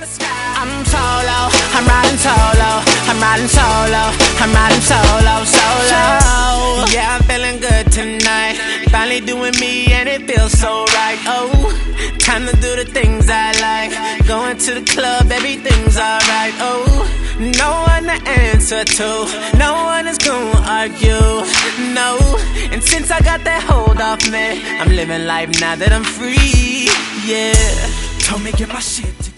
I'm solo, I'm riding solo, I'm riding solo, I'm riding solo, solo. Yeah, I'm feeling good tonight. Finally doing me and it feels so right. Oh, time to do the things I like. Going to the club, everything's alright. Oh, no one to answer to, no one is gonna argue, no. And since I got that hold off me, I'm living life now that I'm free, yeah. Told me get my shit together.